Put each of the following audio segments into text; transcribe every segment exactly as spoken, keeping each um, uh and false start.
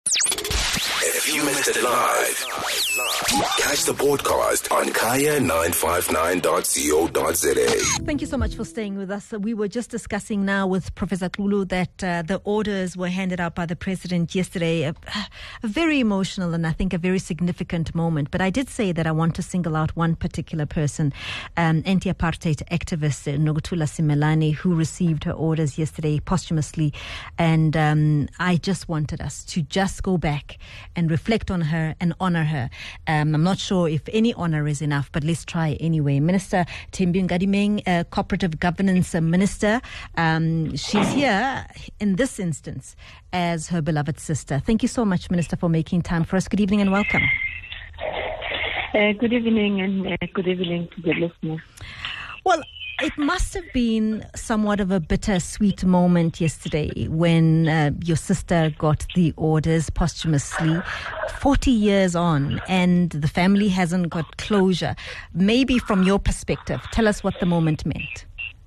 If you missed it live, catch the podcast on kaya nine five nine dot co dot za. Thank you so much for staying with us. We were just discussing now with Professor Xulu that uh, the orders were handed out by the president yesterday. A, a very emotional and I think a very significant moment. But I did say that I want to single out one particular person, um, anti-apartheid activist Nokuthula Simelane, who received her orders yesterday posthumously. And um, I just wanted us to just go back and reflect on her and honor her. Um, I'm not sure if any honor is enough, but let's try anyway. Minister Thembi Ngadimeng, uh, Cooperative Governance Minister, um, she's here in this instance as her beloved sister. Thank you so much, Minister, for making time for us. Good evening and welcome. Uh, good evening and uh, good evening to the listeners. Well, it must have been somewhat of a bittersweet moment yesterday when uh, your sister got the orders posthumously, forty years on, and the family hasn't got closure. Maybe from your perspective, tell us what the moment meant.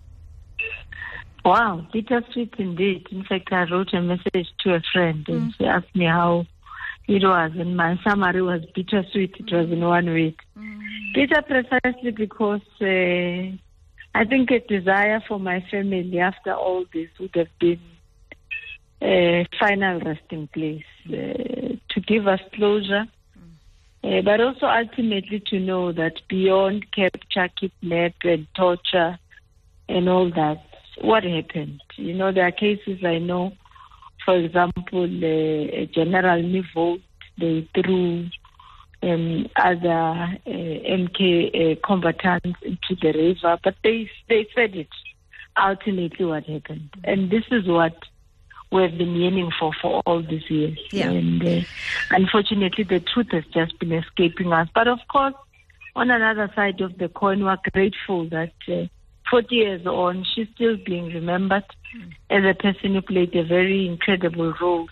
Wow, bittersweet indeed. In fact, I wrote a message to a friend and mm. she asked me how it was, and my summary was bittersweet. It was in one week. Mm. Bitter precisely because uh, I think a desire for my family after all this would have been a final resting place, uh, to give us closure, uh, but also ultimately to know that beyond capture, kidnap, and torture, and all that, what happened? You know, there are cases I know, for example, uh, General Nivold, they threw Um, other uh, M K uh, combatants into the river, but they they said it ultimately what happened, and this is what we've been yearning for for all these years. Yeah. And uh, unfortunately, the truth has just been escaping us. But of course, on another side of the coin, we're grateful that uh, forty years on, she's still being remembered mm. as a person who played a very incredible role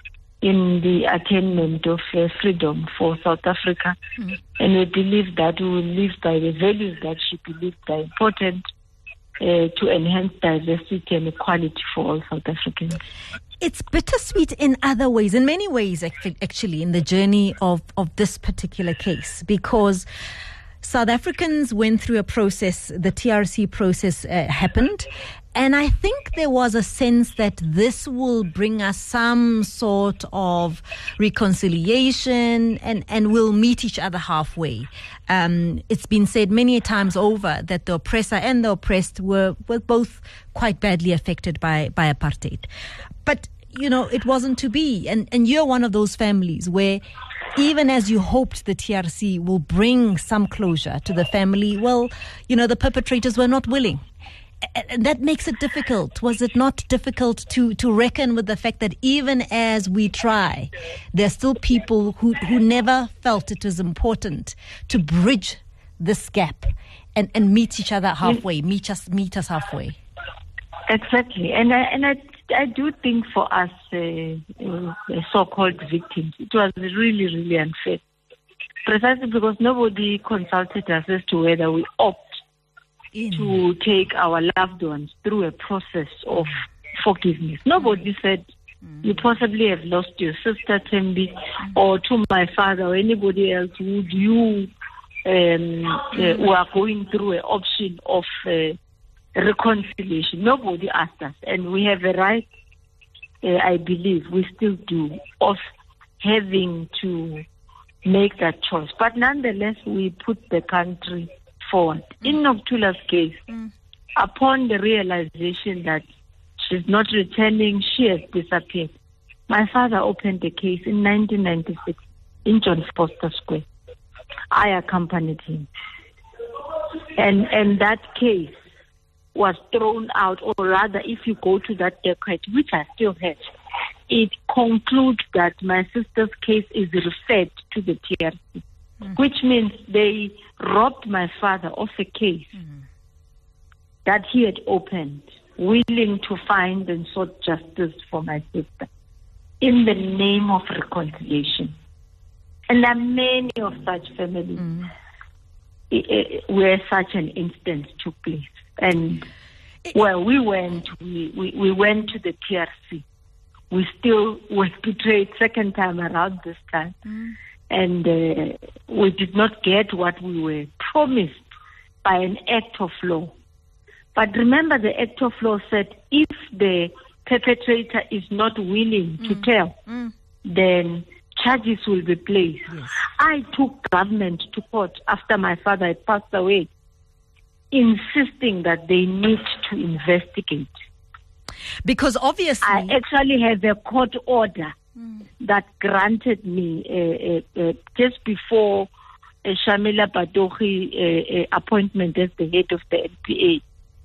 in the attainment of uh, freedom for South Africa. Mm-hmm. And we believe that we will live by the values that she believed are important uh, to enhance diversity and equality for all South Africans. It's bittersweet in other ways, in many ways, actually, in the journey of, of this particular case, because South Africans went through a process, the T R C process uh, happened, and I think there was a sense that this will bring us some sort of reconciliation and, and we'll meet each other halfway. Um, it's been said many times over that the oppressor and the oppressed were, were both quite badly affected by, by apartheid. But, you know, it wasn't to be. And, and you're one of those families where even as you hoped the T R C will bring some closure to the family, well, you know, the perpetrators were not willing. And that makes it difficult. Was it not difficult to, to reckon with the fact that even as we try, there are still people who, who never felt it was important to bridge this gap and, and meet each other halfway, meet us meet us halfway? Exactly. And I, and I, I do think for us, uh, uh, so-called victims, it was really, really unfair. Precisely because nobody consulted us as to whether we opt In. to take our loved ones through a process of forgiveness. Nobody said, mm. you possibly have lost your sister, Thembi, mm. or to my father or anybody else, would you, um, uh, who are going through an option of uh, reconciliation. Nobody asked us, and we have a right, uh, I believe, we still do, of having to make that choice. But nonetheless, we put the country forward. Mm. In Nokuthula's case, mm. upon the realization that she's not returning, she has disappeared. My father opened the case in nineteen ninety-six in John Foster Square. I accompanied him. And and that case was thrown out, or rather, if you go to that docket, which I still have, it concludes that my sister's case is referred to the T R C. Mm-hmm. Which means they robbed my father of a case mm-hmm. that he had opened, willing to find and sought justice for my sister in the name of reconciliation. And there are many of such families mm-hmm. where such an instance took place. And well, we went, we, we, we went to the T R C we still were betrayed second time around this time. Mm. And uh, we did not get what we were promised by an act of law. But remember, the act of law said if the perpetrator is not willing mm. to tell, mm. then charges will be placed. Yes. I took government to court after my father had passed away, insisting that they need to investigate. Because obviously... I actually have a court order mm. that granted me, uh, uh, uh, just before uh, Shamila Batohi uh, uh, appointment as the head of the N P A.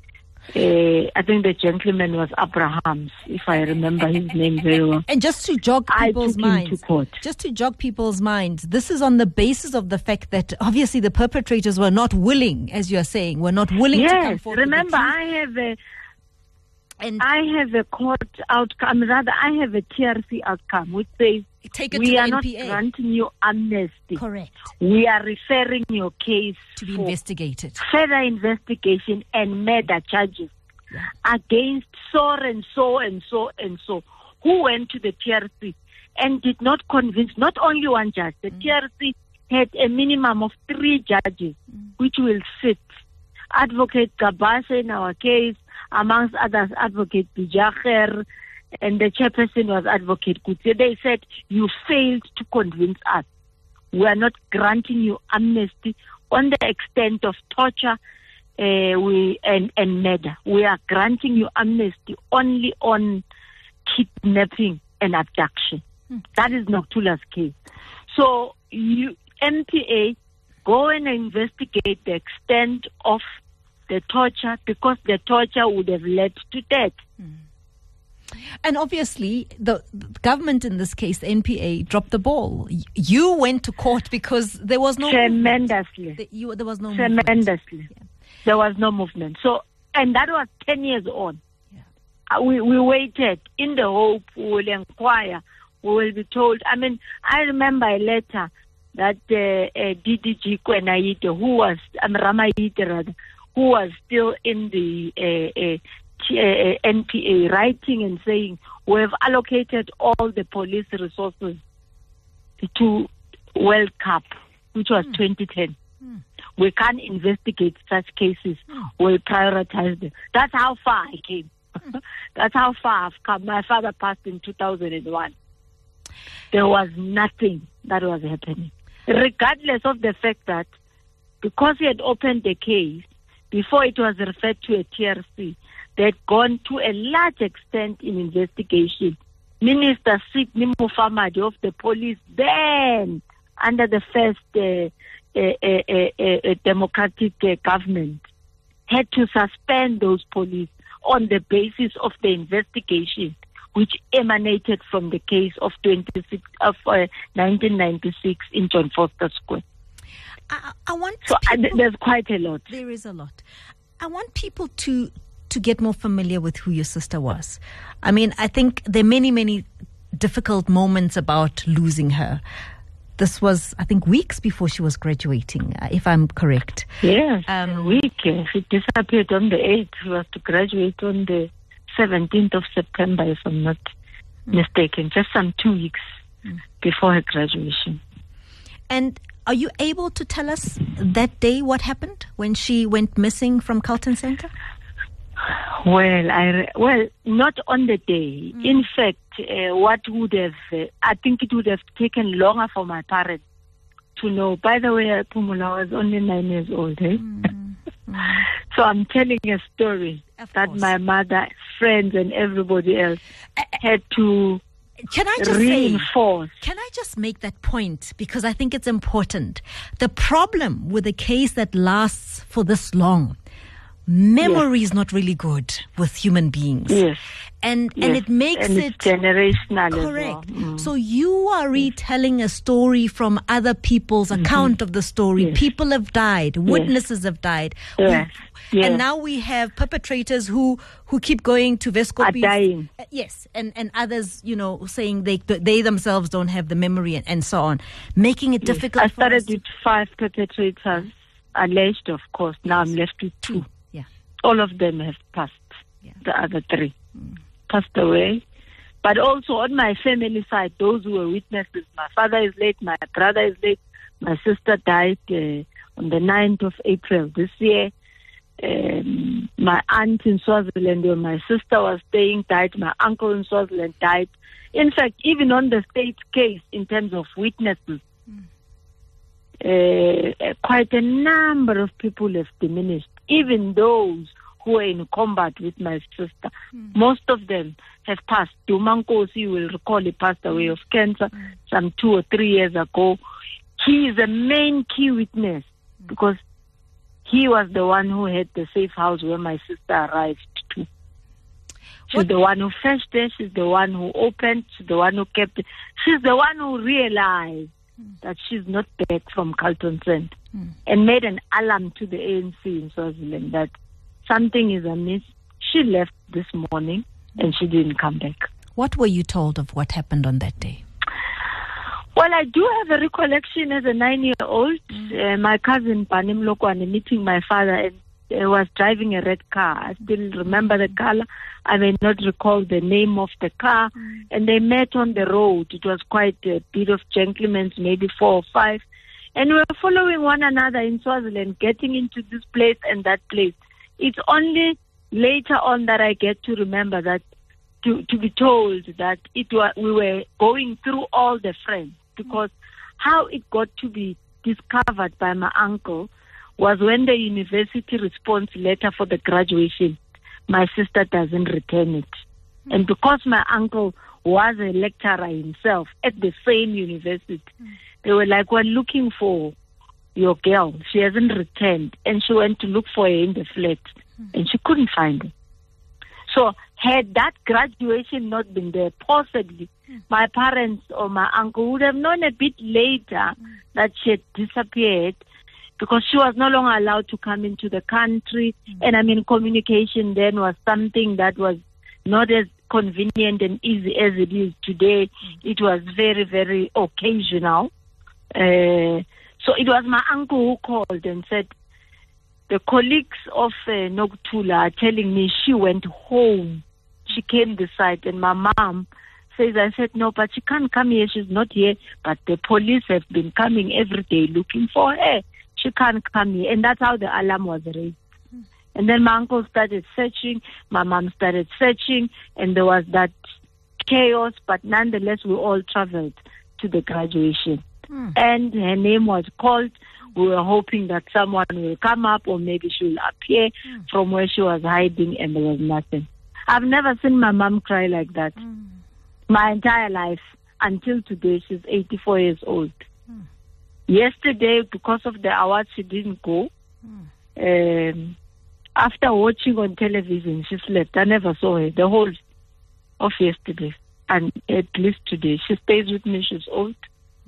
Uh, I think the gentleman was Abrahams, if I remember his name very well. And just to jog people's I took minds, him to court. just to jog people's minds, this is on the basis of the fact that obviously the perpetrators were not willing, as you are saying, were not willing yes, to come forward. Remember, with the I have a, and I have a court outcome. Rather, I have a T R C outcome which says take it we to are the not N P A. granting you amnesty. Correct. We are referring your case to be for investigated, further investigation and murder charges. Yeah. Against so and so and so and so, who went to the T R C and did not convince not only one judge. The mm. T R C had a minimum of three judges mm. which will sit. Advocate Gabasa in our case, amongst others, Advocate Bijacher, and the chairperson was Advocate Kutse. They said, you failed to convince us. We are not granting you amnesty on the extent of torture Uh, we and, and murder. We are granting you amnesty only on kidnapping and abduction. Hmm. That is Nokuthula's case. So you N P A go and investigate the extent of the torture, because the torture would have led to death. Hmm. And obviously, the, the government in this case, the N P A, dropped the ball. You went to court because there was no tremendously. The, you, there was no tremendously. Yeah. There was no movement. So, and that was ten years on. Yeah. Uh, we we waited in the hope we will inquire, we will be told. I mean, I remember a letter that uh, uh, D D G Kwenaite, who was um, Ramaite rather, who was still in the uh, uh, T, uh, N P A, writing and saying we have allocated all the police resources to World Cup, which was mm. twenty ten. Mm. We can't investigate such cases. Mm. We prioritize them. That's how far I came. Mm. That's how far I've come. My father passed in two thousand one. There was nothing that was happening. Regardless of the fact that because he had opened the case, before it was referred to a T R C, they had gone to a large extent in investigation. Minister Sidney Mufamadi of the police then, under the first uh, A, a, a, a democratic uh, government, had to suspend those police on the basis of the investigation which emanated from the case of twenty-six of uh, nineteen ninety-six in John Foster Square. I, I want so people, uh, there's quite a lot. There is a lot. I want people to to get more familiar with who your sister was. I mean, I think there are many, many difficult moments about losing her. This was, I think, weeks before she was graduating, uh, if I'm correct. Yes, um, a week. Uh, she disappeared on the eighth. She was to graduate on the seventeenth of September, if I'm not mm. mistaken. Just some two weeks mm. before her graduation. And are you able to tell us that day what happened when she went missing from Carlton Center? Well, I re- well, not on the day. Mm. In fact, uh, what would have, uh, I think it would have taken longer for my parents to know. By the way, Pumula was only nine years old. Eh? Mm. Mm. So I'm telling a story of that course. My mother, friends, and everybody else uh, had to Can I just reinforce. Say, can I just make that point? Because I think it's important. The problem with a case that lasts for this long, memory yes. is not really good with human beings. Yes. And yes. and it makes and it it's generational. Correct. As well. Mm. So you are retelling a story from other people's mm-hmm. account of the story. Yes. People have died. Witnesses yes. have died. Yes. We, yes. And now we have perpetrators who, who keep going to Vescopies. Are dying. Uh, yes. And, and others, you know, saying they they themselves don't have the memory and, and so on. Making it yes. difficult I for us. started with five perpetrators alleged, of course. Now yes. I'm left with two. Yeah. All of them have passed. Yeah. The other three mm. passed away. But also on my family side, those who were witnesses, my father is late, my brother is late, my sister died uh, on the ninth of April this year. Um, my aunt in Swaziland, where my sister was staying, died. My uncle in Swaziland died. In fact, even on the state case, in terms of witnesses, mm. uh, quite a number of people have diminished. Even those who were in combat with my sister, mm. most of them have passed. Dumankosi, you will recall, he passed away of cancer mm. some two or three years ago. He is a main key witness mm. because he was the one who had the safe house where my sister arrived to. She's what? the one who fetched her. She's the one who opened. She's the one who kept it. She's the one who realized mm. that she's not back from Carlton Trent mm. and made an alarm to the A N C in Swaziland that something is amiss. She left this morning mm. and she didn't come back. What were you told of what happened on that day? Well, I do have a recollection as a nine-year-old. Mm. Uh, my cousin, Panim Lokwane, meeting my father, and uh, was driving a red car. I still remember the color. I may not recall the name of the car. Mm. And they met on the road. It was quite a bit of gentlemen, maybe four or five. And we were following one another in Swaziland, getting into this place and that place. It's only later on that I get to remember that, to, to be told that it was, we were going through all the friends. Because how it got to be discovered by my uncle was when the university response letter for the graduation, my sister doesn't return it. Mm. And because my uncle was a lecturer himself at the same university, mm. they were like, we're looking for your girl. She hasn't returned. And she went to look for her in the flat. Mm. And she couldn't find her. So had that graduation not been there, possibly mm. my parents or my uncle would have known a bit later mm. that she had disappeared because she was no longer allowed to come into the country. Mm. And I mean, communication then was something that was not as convenient and easy as it is today. Mm. It was very, very occasional. Uh, so it was my uncle who called and said, the colleagues of uh, Nokuthula are telling me she went home. She came this side, and my mom says, I said, no, but she can't come here. She's not here. But the police have been coming every day looking for her. She can't come here. And that's how the alarm was raised. Mm. And then my uncle started searching. My mom started searching. And there was that chaos. But nonetheless, we all traveled to the graduation. Mm. And her name was called. We were hoping that someone will come up or maybe she will appear mm. from where she was hiding, and there was nothing. I've never seen my mom cry like that. Mm. My entire life until today. She's eighty-four years old. Mm. Yesterday, because of the awards, she didn't go. Mm. Um, after watching on television, she slept. I never saw her the whole of yesterday and at least today. She stays with me. She's old.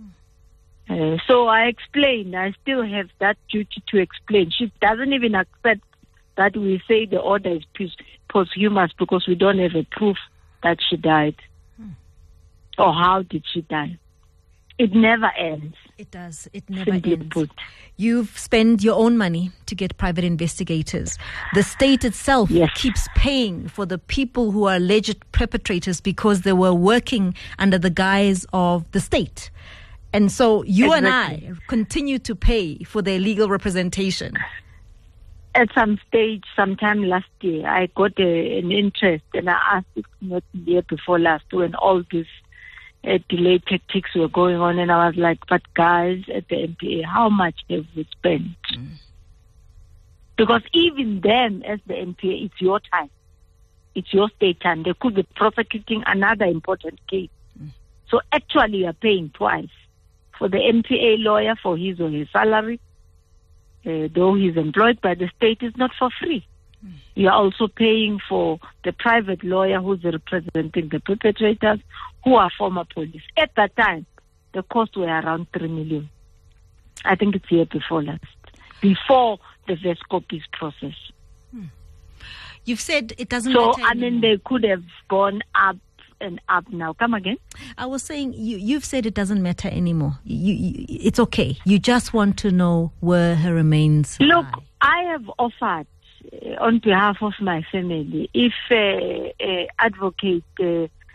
Uh, so I explained, I still have that duty to explain. She doesn't even accept that we say the order is posthumous because we don't have a proof that she died. Hmm. Or how did she die? It never ends. It does. It never ends. Put. You've spent your own money to get private investigators. The state itself yes. keeps paying for the people who are alleged perpetrators because they were working under the guise of the state. And so you exactly. and I continue to pay for their legal representation. At some stage, sometime last year, I got a, an interest, and I asked it not the year before last when all these uh, delay tactics were going on, and I was like, but guys at the M P A, how much have we spent? Mm. Because even them as the M P A, it's your time. It's your state time. They could be prosecuting another important case. Mm. So actually you're paying twice. For the M P A lawyer for his or his salary, uh, though he's employed by the state, is not for free. Mm. You are also paying for the private lawyer who's representing the perpetrators, who are former police. At that time, the cost were around three million. I think it's year before last, before the VESCO peace process. Mm. You've said it doesn't so, matter. So, I mean, they could have gone up and up now. Come again? I was saying, you, you've said it doesn't matter anymore. You, you, it's okay. You just want to know where her remains Look, lie. I have offered uh, on behalf of my family, if uh, uh, Advocate uh,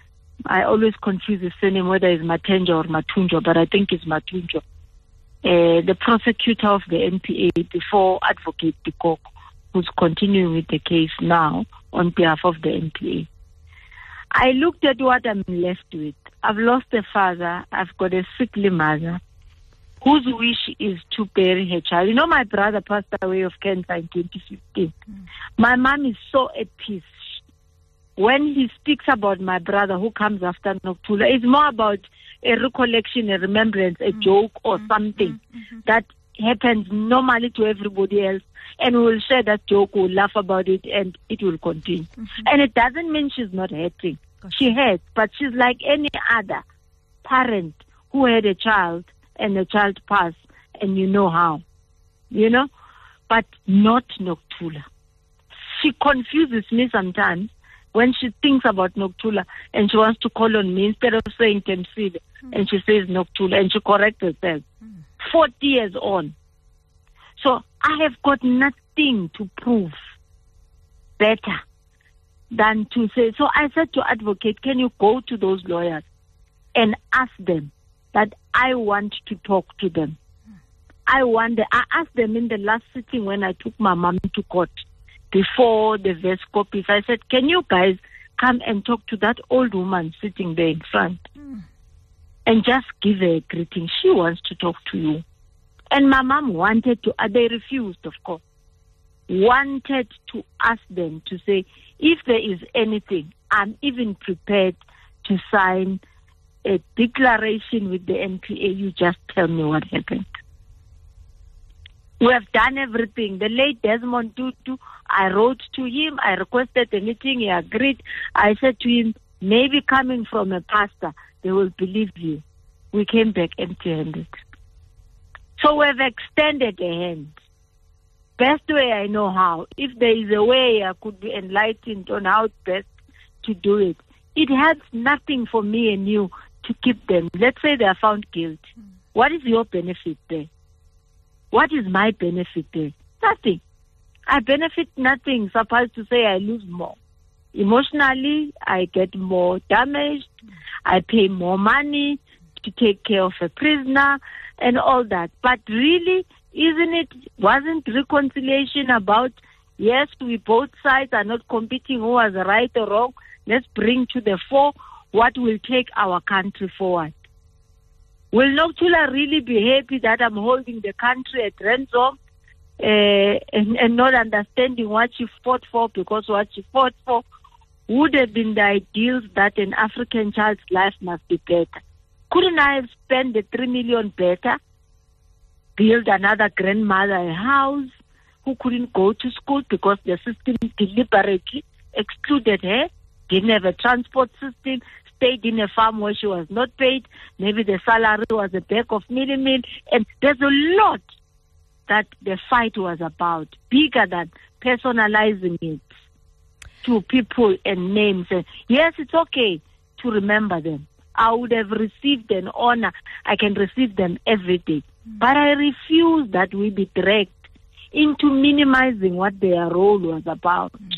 I always confuse his surname, whether it's Matenjo or Matunjo, but I think it's Matunjo. Uh, the prosecutor of the N P A before Advocate Dikoko, who's continuing with the case now on behalf of the N P A. I looked at what I'm left with. I've lost a father. I've got a sickly mother whose wish is to bury her child. You know, my brother passed away of cancer in twenty fifteen. Mm. My mom is so at peace. When he speaks about my brother who comes after Nokuthula, it's more about a recollection, a remembrance, a mm. joke or mm. something mm-hmm. that happens normally to everybody else. And we will share that joke, we'll laugh about it, and it will continue. Mm-hmm. And it doesn't mean she's not hurting. Gotcha. She hurts, but she's like any other parent who had a child and the child passed, and you know how, you know, but not Nokuthula. She confuses me sometimes when she thinks about Nokuthula and she wants to call on me instead of saying Temsile, mm. and she says Nokuthula, and she corrects herself. Mm. forty years on. So I have got nothing to prove better than to say. So I said to Advocate, can you go to those lawyers and ask them that I want to talk to them? I wonder, I asked them in the last sitting when I took my mom to court before the verse copies. I said, can you guys come and talk to that old woman sitting there in front mm. and just give her a greeting? She wants to talk to you. And my mom wanted to, uh, they refused, of course, wanted to ask them to say, if there is anything, I'm even prepared to sign a declaration with the N P A. You just tell me what happened. We have done everything. The late Desmond Tutu, I wrote to him, I requested a meeting, he agreed. I said to him, maybe coming from a pastor, they will believe you. We came back empty-handed. So we've extended a hand. Best way I know how. If there is a way I could be enlightened on how best to do it, it has nothing for me and you to keep them. Let's say they are found guilty. Mm. What is your benefit there? What is my benefit there? Nothing. I benefit nothing. Supposed to say I lose more. Emotionally, I get more damaged. I pay more money to take care of a prisoner and all that. But really, isn't it, wasn't reconciliation about, yes, we both sides are not competing who was right or wrong. Let's bring to the fore what will take our country forward. Will Nokuthula really be happy that I'm holding the country at ransom uh, and, and not understanding what she fought for, because what she fought for would have been the ideals that an African child's life must be better? Couldn't I have spent the three million better, build another grandmother a house who couldn't go to school because the system deliberately excluded her, didn't have a transport system, stayed in a farm where she was not paid, maybe the salary was a bag of mealie meal, and there's a lot that the fight was about, bigger than personalizing it to people and names. And yes, it's okay to remember them. I would have received an honor. I can receive them every day. Mm. But I refuse that we be dragged into minimizing what their role was about, mm.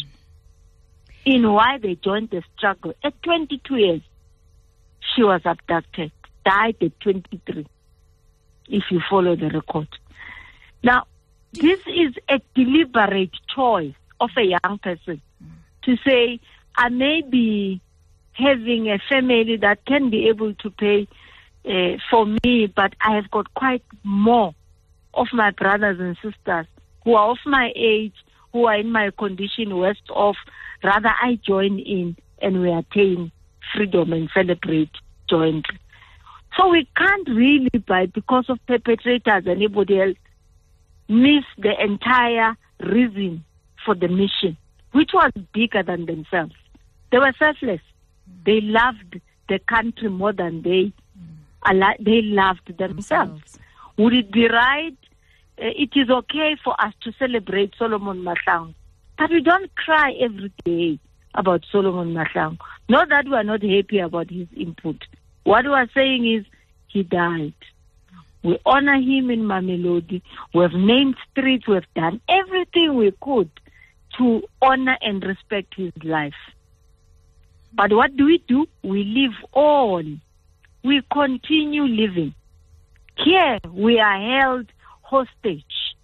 in why they joined the struggle. At twenty-two years, she was abducted, died at twenty-three, if you follow the record. Now, this is a deliberate choice of a young person mm. to say, I may be having a family that can be able to pay uh, for me, but I have got quite more of my brothers and sisters who are of my age, who are in my condition worse off. Rather, I join in and we attain freedom and celebrate jointly. So we can't really, by because of perpetrators and anybody else, miss the entire reason for the mission, which was bigger than themselves. They were selfless. They loved the country more than they mm. they loved themselves. themselves. Would it be right? Uh, it is okay for us to celebrate Solomon Mahlangu, but we don't cry every day about Solomon Mahlangu. Not that we are not happy about his input. What we are saying is he died. We honor him in Mamelodi. We have named streets. We have done everything we could to honor and respect his life. But what do we do? We live on. We continue living. Here we are held hostage,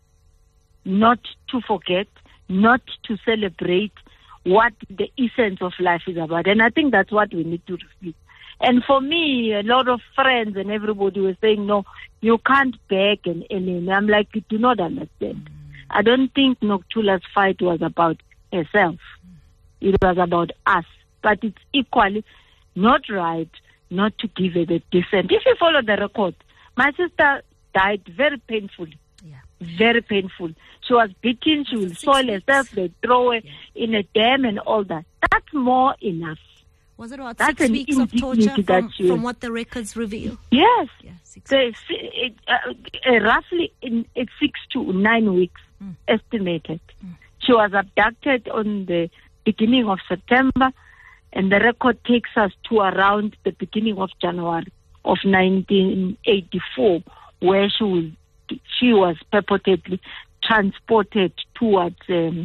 not to forget, not to celebrate what the essence of life is about. And I think that's what we need to reflect. And for me, a lot of friends and everybody were saying, no, you can't beg and and I'm like, you do not understand. I don't think Nokuthula's fight was about herself. It was about us. But it's equally not right not to give her the decent. If you follow the record, my sister died very painfully. Yeah. Very painful. She was beaten, she will soil herself, they throw her yeah. in a dam and all that. That's more enough. Was it about That's six weeks of torture from, she, from what the records reveal? Yes. Yeah, six so it's, it, uh, uh, roughly in, it's six to nine weeks mm. estimated. Mm. She was abducted on the beginning of September, and the record takes us to around the beginning of January of nineteen eighty-four, where she was, she was purportedly transported towards um,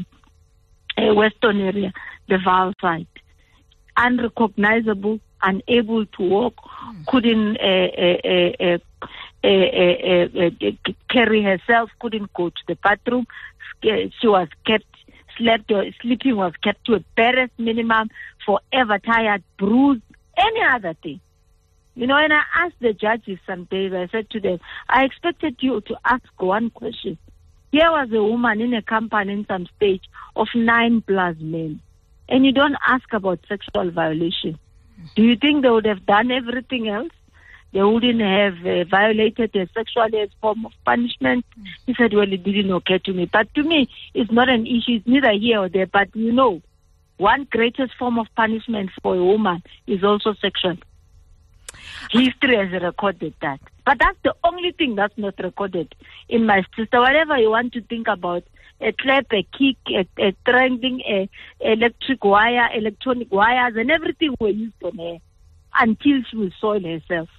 a western area, the Vaal side. Unrecognizable, unable to walk, mm. couldn't uh, uh, uh, uh, uh, uh, carry herself, couldn't go to the bathroom. She was kept, slept, or sleeping was kept to a barest minimum, forever tired, bruised, any other thing. You know, and I asked the judges some days, I said to them, I expected you to ask one question. Here was a woman in a company in some stage of nine plus men, and you don't ask about sexual violation. Do you think they would have done everything else? They wouldn't have uh, violated a sexual as form of punishment? He said, well, it didn't occur to me. But to me, it's not an issue. It's neither here or there. But you know, one greatest form of punishment for a woman is also sexual. History has recorded that. But that's the only thing that's not recorded in my sister. Whatever you want to think about, a clap, a kick, a, a trending, a, a electric wire, electronic wires, and everything were used on her until she will soil herself.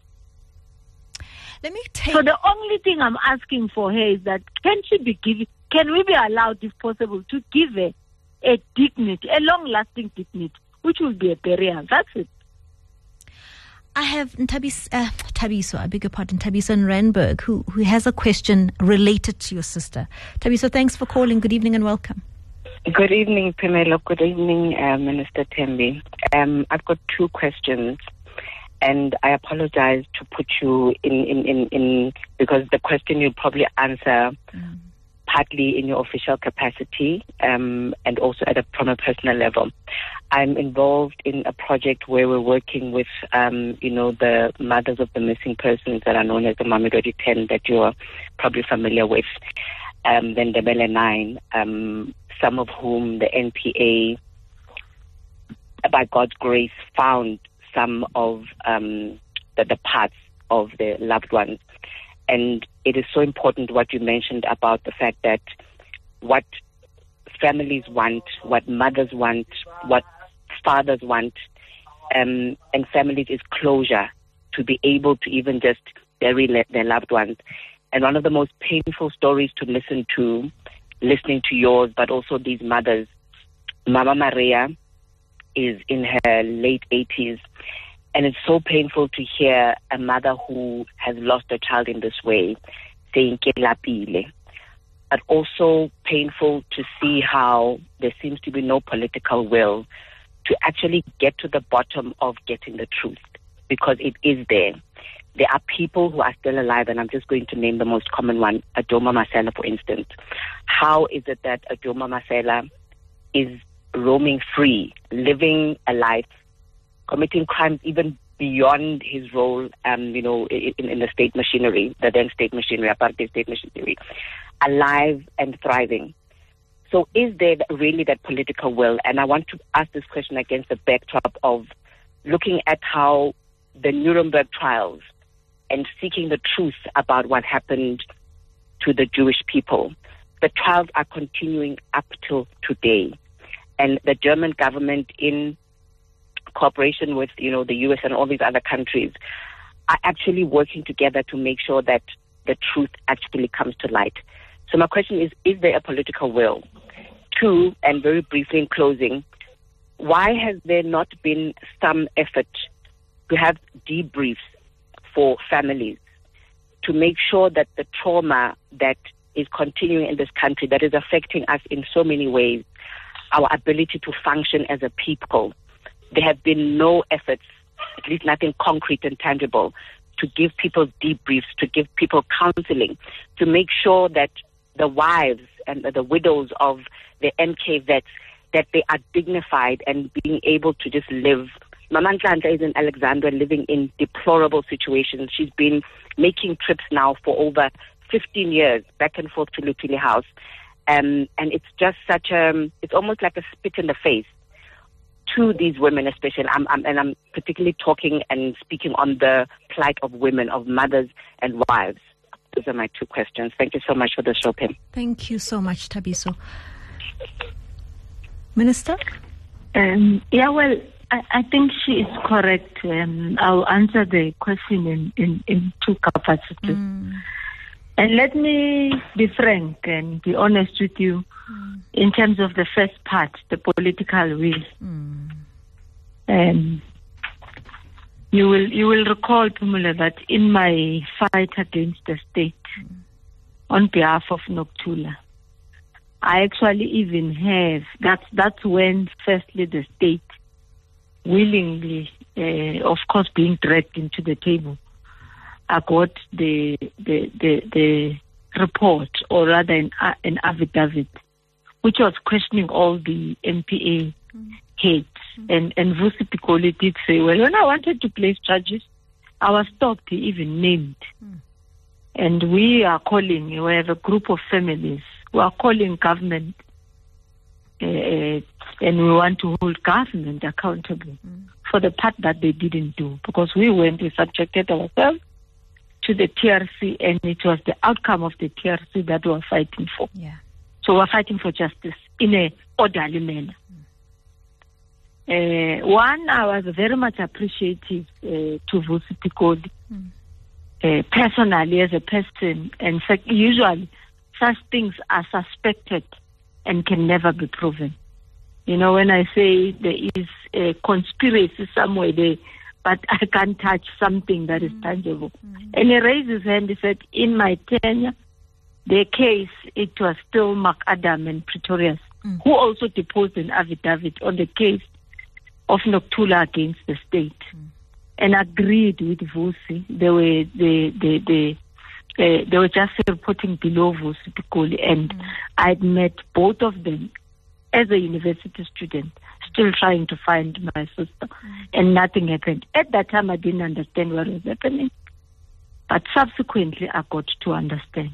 Let me take... So the only thing I'm asking for her is that can she be given, can we be allowed, if possible, to give her a dignity, a long-lasting dignity, which will be a burial. That's it. I have Tabis, uh, Tabiso, I beg your pardon, Tabiso in Randburg, who, who has a question related to your sister. Tabiso, thanks for calling. Good evening and welcome. Good evening, Pamela. Good evening, uh, Minister Thembi. Um, I've got two questions, and I apologize to put you in, in, in, in because the question you'll probably answer mm. partly in your official capacity um, and also at a, from a personal level. I'm involved in a project where we're working with, um, you know, the mothers of the missing persons that are known as the Mamelodi ten that you're probably familiar with, um, the Ndebele nine, um, some of whom the N P A, by God's grace, found some of um, the, the parts of the loved ones. And it is so important what you mentioned about the fact that what families want, what mothers want, what fathers want, um, and families is closure to be able to even just bury le- their loved ones. And one of the most painful stories to listen to, listening to yours, but also these mothers, Mama Maria is in her late eighties, and it's so painful to hear a mother who has lost a child in this way saying "ke lapile," but also painful to see how there seems to be no political will to actually get to the bottom of getting the truth, because it is there. There are people who are still alive, and I'm just going to name the most common one, Adoma Masela, for instance. How is it that Adoma Masela is roaming free, living a life, committing crimes even beyond his role, um, you know, in, in the state machinery, the then state machinery, apartheid state machinery, alive and thriving? So is there really that political will? And I want to ask this question against the backdrop of looking at how the Nuremberg trials and seeking the truth about what happened to the Jewish people. The trials are continuing up till today. And the German government, in cooperation with, you know, the U S and all these other countries, are actually working together to make sure that the truth actually comes to light. So my question is, is there a political will? Two, and very briefly in closing, why has there not been some effort to have debriefs for families to make sure that the trauma that is continuing in this country, that is affecting us in so many ways, our ability to function as a people, there have been no efforts, at least nothing concrete and tangible, to give people debriefs, to give people counseling, to make sure that the wives and the widows of the M K vets, that they are dignified and being able to just live. Mama Nhlanhla is in Alexandra living in deplorable situations. She's been making trips now for over fifteen years back and forth to Lutuli House. Um, and it's just such a, it's almost like a spit in the face to these women, especially. I'm, I'm, and I'm particularly talking and speaking on the plight of women, of mothers and wives. Those are my two questions. Thank you so much for the show, Pim. Thank you so much, Thabiso. Minister? Um, yeah, well, I, I think she is correct. Um, I'll answer the question in, in, in two capacities. Mm. And let me be frank and be honest with you mm. in terms of the first part, the political will. Mm. Um, you will you will recall, Pumula, that in my fight against the state mm. on behalf of Nokuthula, I actually even have, that's, that's when firstly the state willingly, uh, of course, being dragged into the table, I got the the the, the report, or rather an, uh, an affidavit, which was questioning all the M P A mm. heads. Mm. And, and Vusi Pikoli did say, well, when I wanted to place charges, I was stopped, even named. Mm. And we are calling, we have a group of families, we are calling government, uh, and we want to hold government accountable mm. for the part that they didn't do, because we went, we subjected ourselves to the T R C, and it was the outcome of the T R C that we were fighting for. Yeah. So we're fighting for justice in a orderly manner. Mm. Uh, one, I was very much appreciative uh, to Vusi Pikoli, mm. uh, personally as a person, and fact, usually such things are suspected and can never be proven. You know, when I say there is a conspiracy somewhere there, but I can't touch something that is tangible. Mm-hmm. And he raised his hand, he said, in my tenure, the case, it was still Mark Adam and Pretorius, mm. who also deposed an affidavit on the case of Nokuthula against the state, mm. and agreed with Vusi. They were, they, they, they, uh, they were just reporting below Vusi Pikoli, and mm. I'd met both of them as a university student, still trying to find my sister, mm. and nothing happened. At that time, I didn't understand what was happening, but subsequently, I got to understand.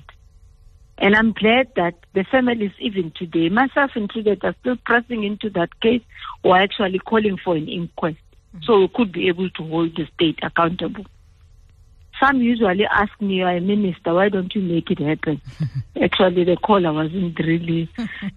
And I'm glad that the families, even today, myself included, are still pressing into that case, or actually calling for an inquest, mm. so we could be able to hold the state accountable. Some usually ask me, you're a minister, why don't you make it happen? Actually, the caller wasn't really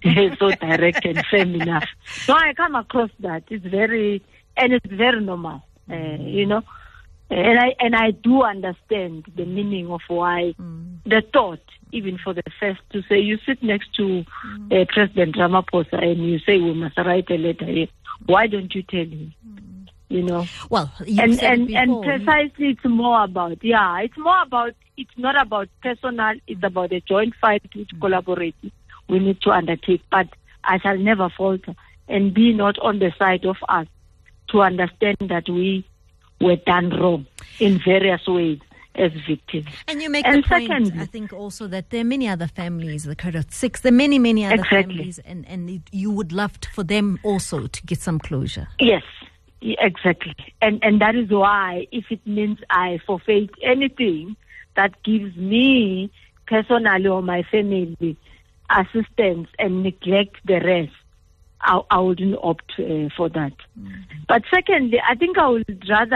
so direct and firm enough. No, I come across that. It's very, and it's very normal, uh, you know. And I and I do understand the meaning of why, mm. the thought, even for the first, to say, you sit next to mm. uh, President Ramaphosa and you say, we must write a letter here. Why don't you tell him? Mm. You know, well, and and, and precisely, it's more about yeah, it's more about it's not about personal. It's about a joint fight which mm. collaborating we need to undertake. But I shall never falter and be not on the side of us to understand that we were done wrong in various ways as victims. And you make and the point, secondly, I think, also that there are many other families, the Code of Six, there are many, many other exactly. families, and and it, you would love to, for them also to get some closure. Yes. Exactly. And and that is why, if it means I forfeit anything that gives me personally or my family assistance and neglect the rest, I, I wouldn't opt uh, for that. Mm-hmm. But secondly, I think I would rather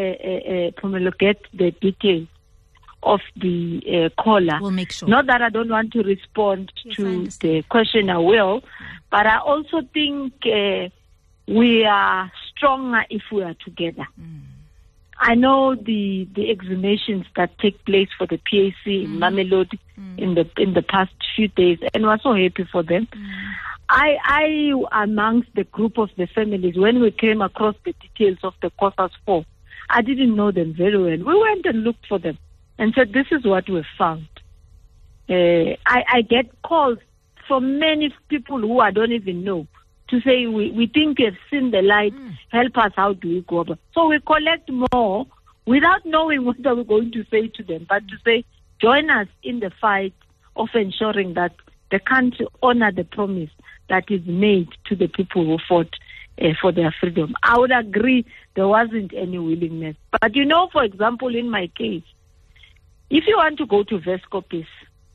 uh, uh, uh, get the details of the uh, caller. We'll make sure. Not that I don't want to respond yes, to the question, I will, but I also think uh, we are stronger if we are together. Mm. I know the the exhumations that take place for the P A C mm. in Mamelodi mm. in the in the past few days, and we're so happy for them. Mm. I, I, amongst the group of the families, when we came across the details of the Xhosas four, I didn't know them very well. We went and looked for them and said, this is what we've found. Uh, I, I get calls from many people who I don't even know to say, we, we think you've seen the light, mm. help us, how do we go about? So we collect more without knowing what we're going to say to them, but to say, join us in the fight of ensuring that the country honor the promise that is made to the people who fought uh, for their freedom. I would agree there wasn't any willingness. But you know, for example, in my case, if you want to go to Vescopis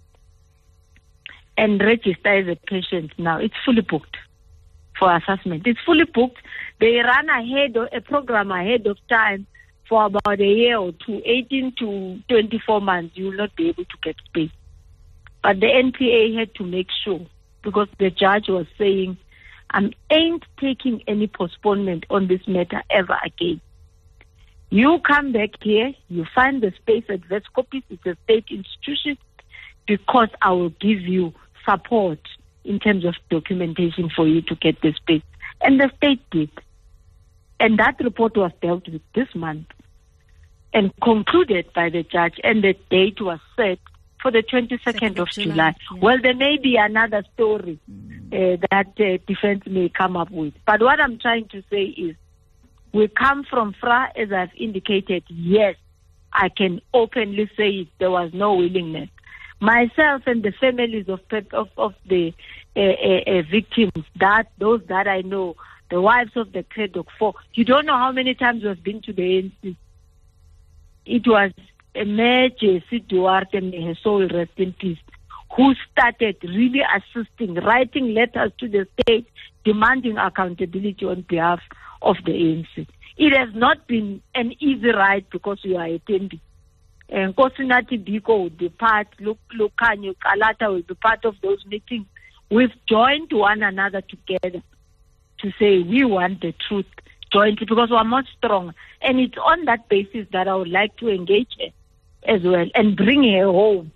and register as a patient now, it's fully booked for assessment. It's fully booked. They run ahead of a program ahead of time for about a year or two, eighteen to twenty-four months. You will not be able to get space. But the N P A had to make sure, because the judge was saying, I ain't taking any postponement on this matter ever again. You come back here, you find the space at Vescopis, it's a state institution, because I will give you support in terms of documentation for you to get the space. And the state did. And that report was dealt with this month and concluded by the judge, and the date was set for the twenty-second of July. July. Yeah. Well, there may be another story uh, that uh, defense may come up with. But what I'm trying to say is, we come from F R A, as I've indicated. Yes, I can openly say it, there was no willingness. Myself and the families of of, of the uh, uh, uh, victims, that those that I know, the wives of the Creddoc Four, you don't know how many times we've been to the A N C. It was Jesse Duarte, may her soul rest in peace, who started really assisting, writing letters to the state, demanding accountability on behalf of the A N C. It has not been an easy ride because we are attending. And Kosinati Biko will be part, Lukanyo Kalata will be part of those meetings. We've joined one another together to say we want the truth jointly because we're much stronger. And it's on that basis that I would like to engage her as well and bring her home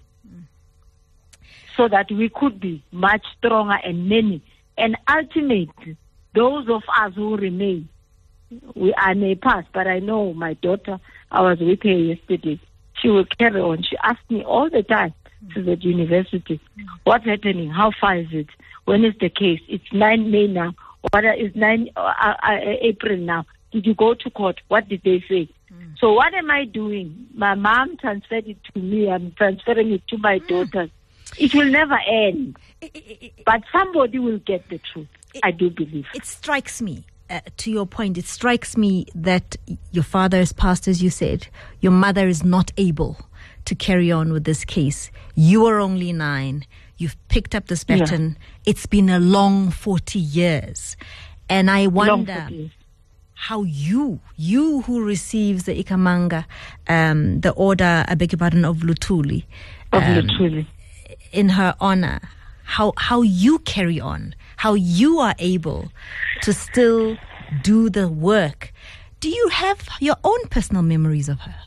so that we could be much stronger and many. And ultimately, those of us who remain, we I may pass, but I know my daughter, I was with her yesterday, she will carry on. She asks me all the time, she's at university, what's happening? How far is it? When is the case? It's nine May now. What is nine uh, uh, April now? Did you go to court? What did they say? Mm. So what am I doing? My mom transferred it to me. I'm transferring it to my mm. daughters. It will never end. It, it, it, but somebody will get the truth. It, I do believe. It strikes me, uh, to your point, it strikes me that your father has passed, as you said. Your mother is not able to carry on with this case. You are only nine. You've picked up this baton. Yeah. It's been a long forty years. And I wonder how you, you who receives the Ikamanga, um, the order, I beg your pardon, of Luthuli, um, of Luthuli, in her honor, how, how you carry on, how you are able to still do the work. Do you have your own personal memories of her?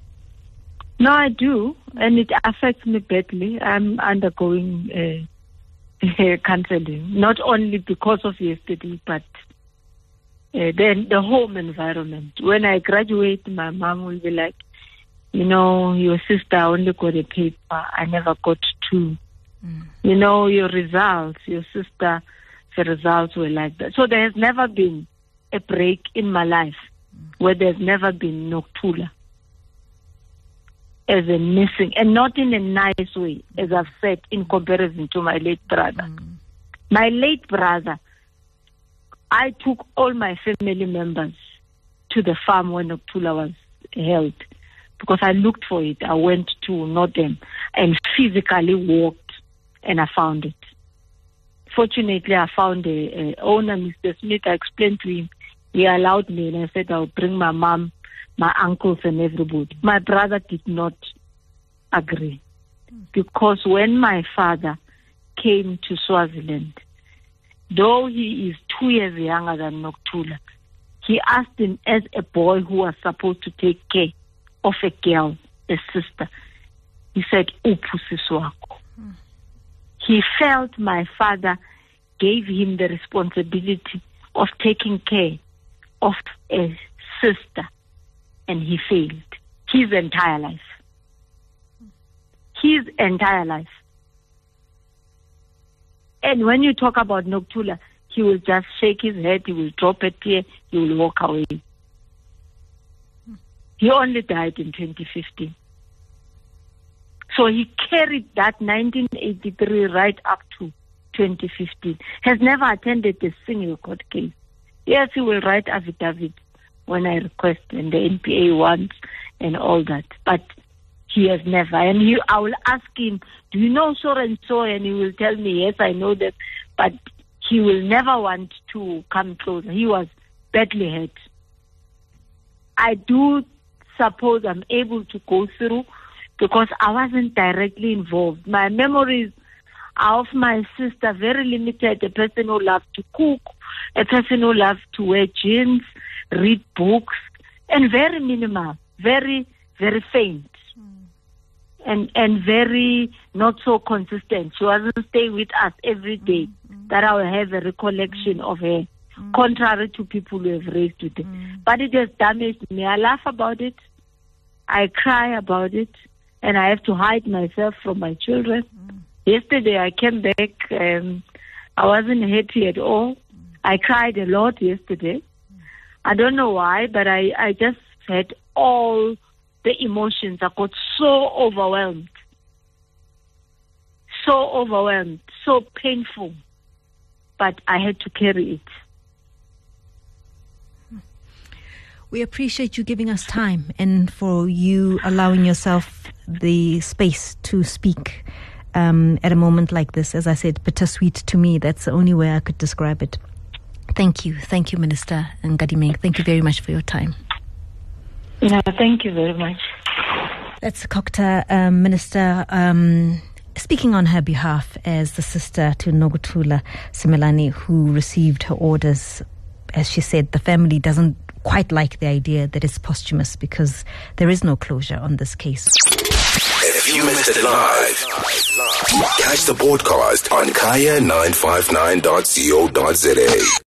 No, I do, and it affects me badly. I'm undergoing uh, counseling, not only because of yesterday, but uh, then the home environment. When I graduate, my mom will be like, you know, your sister only got a paper. I never got two. Mm. You know, your results, your sister, the results were like that. So there has never been a break in my life mm. where there's never been Nokuthula as a missing, and not in a nice way, as I've said, in comparison to my late brother. Mm. My late brother, I took all my family members to the farm when Nokuthula was held, because I looked for it. I went to Northern and physically walked, and I found it. Fortunately, I found a, a owner, Mister Smith. I explained to him. He allowed me, and I said I'll bring my mom, my uncles, and everybody. My brother did not agree, because when my father came to Swaziland, though he is two years younger than Nokuthula, he asked him as a boy who was supposed to take care of a girl, a sister. He said, Uphu sisi wako. He felt my father gave him the responsibility of taking care of a sister, and he failed his entire life. His entire life. And when you talk about Nokuthula, he will just shake his head, he will drop a tear, he will walk away. He only died in twenty fifteen. So he carried that nineteen eighty-three right up to twenty fifteen. Has never attended a single court case. Yes, he will write affidavit when I request, and the N P A wants, and all that. But he has never. And he, I will ask him, do you know so and so? And he will tell me, yes, I know that. But he will never want to come closer. He was badly hurt. I do suppose I'm able to go through because I wasn't directly involved. My memories are of my sister, very limited, a person who loved to cook, a person who loved to wear jeans, read books, and very minimal, very, very faint, mm. and and very not so consistent. She wasn't staying with us every day mm. that I will have a recollection mm. of her, mm. contrary to people who have raised with her. Mm. But it has damaged me. I laugh about it. I cry about it. And I have to hide myself from my children. Mm. Yesterday I came back. Um, I wasn't happy at all. Mm. I cried a lot yesterday. Mm. I don't know why, but I, I just had all the emotions. I got so overwhelmed. So overwhelmed. So painful. But I had to carry it. We appreciate you giving us time and for you allowing yourself the space to speak um, at a moment like this. As I said, bittersweet to me. That's the only way I could describe it. Thank you. Thank you, Minister Nkadimeng. Thank you very much for your time. Yeah, thank you very much. That's Kokta um, Minister um, speaking on her behalf as the sister to Nokuthula Simelane, who received her orders. As she said, the family doesn't quite like the idea that it's posthumous because there is no closure on this case. If you missed it live, catch the podcast on kaya nine five nine dot co dot za.